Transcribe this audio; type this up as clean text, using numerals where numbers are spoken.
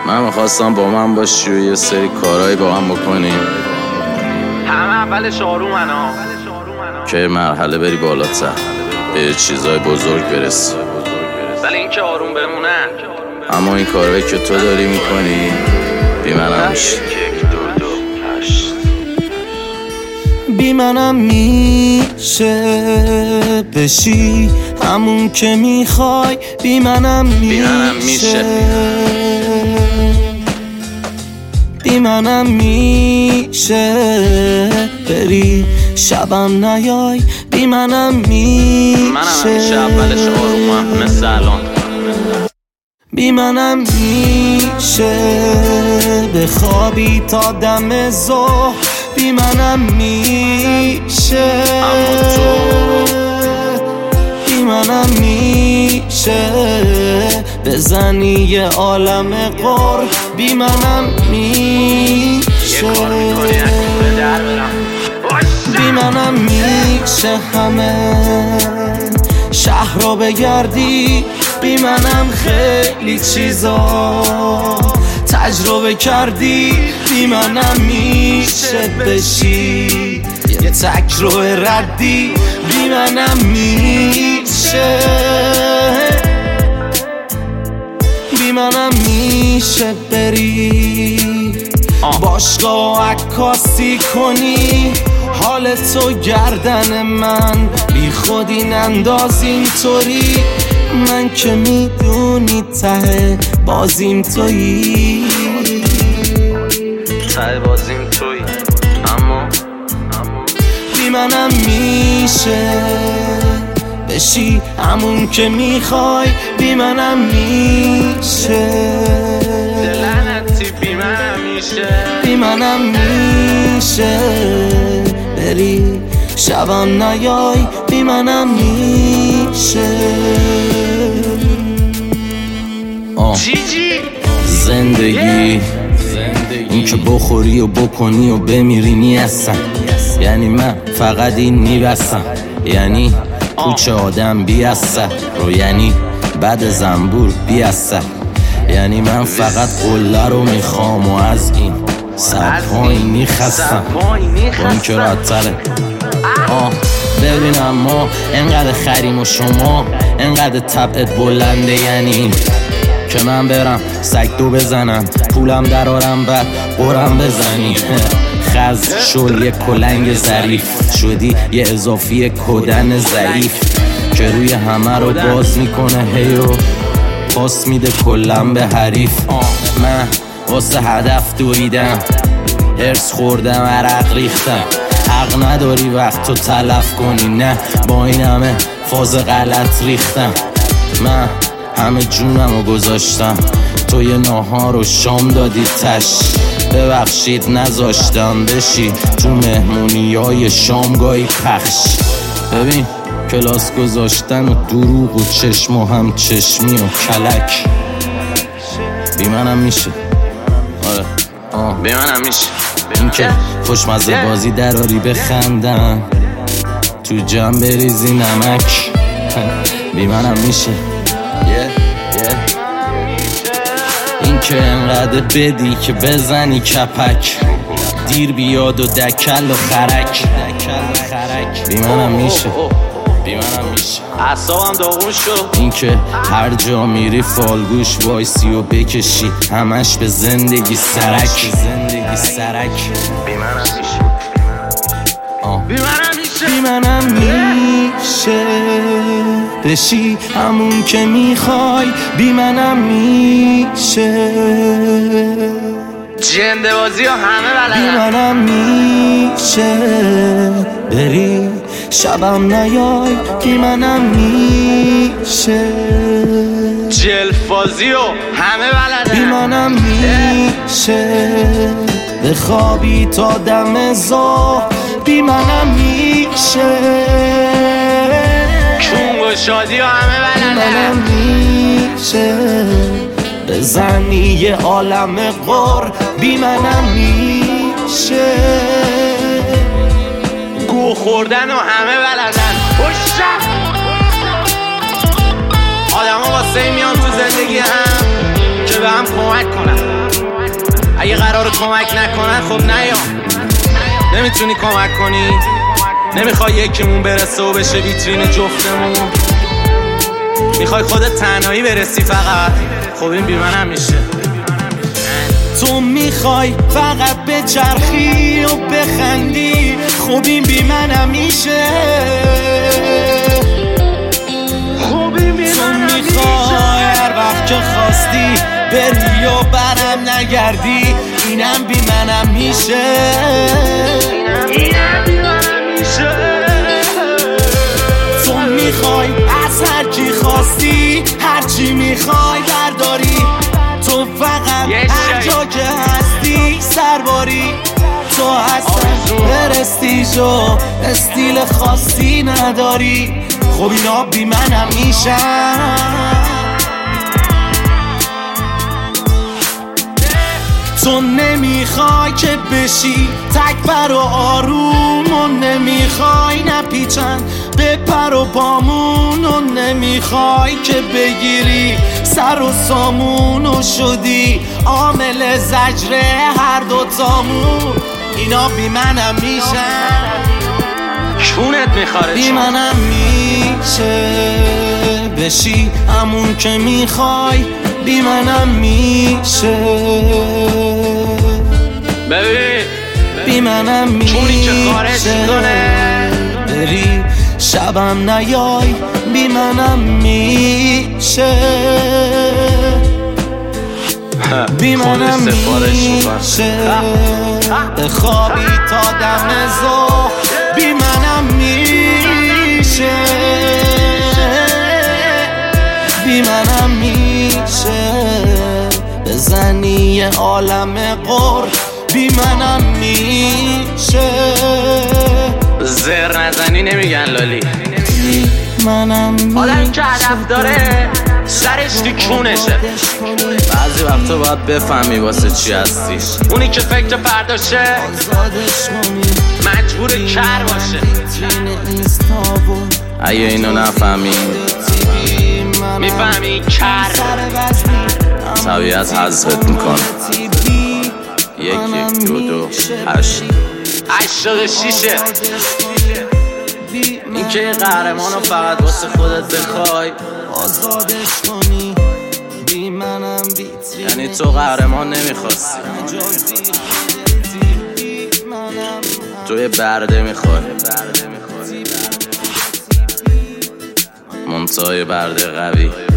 من میخواستم با من باشی و یه سری کارهایی با هم بکنیم، همه اولش آرومن ها، که مرحله بری بالاتر، به چیزای بزرگ برسی. ولی این که آروم بمونن. اما این کارهایی که تو داری میکنی بی منم میشه. بی منم میشه بشی همون که میخوای، بی منم میشه، بی منم میشه بری شبم نیای، بی منم میشه. منم همیشه اولش آرومم مثل الان. بی منم میشه بخوابی تا دم ظهر، بی منم میشه. اما تو بی منم میشه بزنی یه عالم قر، بی منم میشه. بی منم میشه همه شهر رو بگردی، بی منم خیلی چیزا تجربه کردی، بی منم میشه بشی یه تک رو ردی، بی منم میشه، بی منم میشه بری باشگاه عکاسی کنی، حال تو گردن من بی خودی ننداز اینطوری، من که میدونی ته بازیم تویی، ته بازیم تویی. اما بی منم میشه بشی همون که میخوای، بی منم میشه، دلنتی بی منم میشه، بی منم میشه بری شبم نیای، بی منم میشه. جیجی زندگی این که بخوری و بکنی و بمیری نیستم، یعنی من فقط این میبستم، یعنی کوچه آدم بیستم رو، یعنی بعد زنبور بیستم، یعنی من فقط قله رو میخوام و از این سبهایی خستم با این که راحت‌تره. ببینم ما انقدر خریم و شما انقدر طبعت بلنده، یعنی که من برم سگ دو بزنم پولم درارم بعد قرم بزنی، خز شل یه کلنگ ظریف شدی یه اضافی کدن ضعیف که روی همه رو باز میکنه هیو پاس میده کلم به حریف. من واسه هدف دویدم، هرس خوردم، عرق ریختم، حق نداری وقت تو تلف کنی، نه با این همه فاز غلط ریختم، من همه جونم رو گذاشتم تو یه ناهار و شام دادی تش، ببخشید نذاشتم بشی تو مهمونیای شامگاهی پخش. ببین کلاس گذاشتن و دروغ و چشم و هم چشمی و کلک، بی منم میشه. آره بی منم میشه، این که خوشمزه بازی دراری بخندم تو جمع بریزی نمک، بی منم میشه. این که انقدر بدی که بزنی کپک، دیر بیاد و دکل و خرک، بی منم میشه، بی منم میشه. اعصابم داغون شد. این که هر جا میری فالگوش وایسی و بکشی همش به زندگی سرک، بی منم میشه، بی منم میشه، بی منم میشه بشی همون که میخوای، بی منم میشه، جنده بازی ها همه بی بلدن. منم میشه بری شبم نیای، بی منم میشه، جلفازی ها همه بی بلدن. منم میشه بخوابی تا دم ظهر، بی منم میشه، کونگ و شادی ها همه بی منم بلدن. میشه بزنی یه عالم قر، بی منم میشه، گو خوردن و همه بلدن. آدم ها واسه میان تو زندگی هم که به هم کمک کنن. قرار کمک نکنن خب نیام. نمیتونی کمک کنی، نمیخوای یکیمون برسه و بشه ویترین جفتمون، میخوای خودت تنهایی برسی فقط. خب این بی منم میشه. تو میخوای فقط به چرخی و بخندی، خب این بی منم میشه. تو میخوای هر وقت که خواستی بری و برم نگردی، اینم بی منم میشه. تو میخوای از هر کی خواستی هرچی میخوای برداری، تو فقط هر جا که هستی سرباری. تو اصلا پرستیژ و استیل خاصی نداری، خب اینا بی منم میشن. تو نمیخوای که بشی تک پر و آروم و نمیخوای نپیچن به پر و پامون و نمیخوای که بگیری سر و سامون و شدی عامل زجر هر دوتامون. اینا بی منم میشن، چونت میخواره بی منم میشه بشی همون که میخوای، بی منم میشه. ببین بی منم میشه چونی که خارج کنه بری شبم نیای، بی منم میشه. بی منم میشه بخوابی تا دم ظهر، بی منم میشه. بی منم میشه بزنی یه عالم قر، بی منم میشه. زر نزنی نمیگن لالی. بی منم آدم که هدف داره سرش تو کونشه. بعضی وقتا باید بفهمی واسه چی هستی. اونی که فکر فرداشه مجبور کر باشه. اگه اینو نفهمی میفهمی کر طبیعت حذفت میکنه. 1 1 2 2 8 86. این که قهرمانو فقط واسه خودت بخوای آزادش کنی، بی منم بیتری. یعنی تو قهرمان نمیخواستی، تو یه برده میخوای، منتهای برده قوی.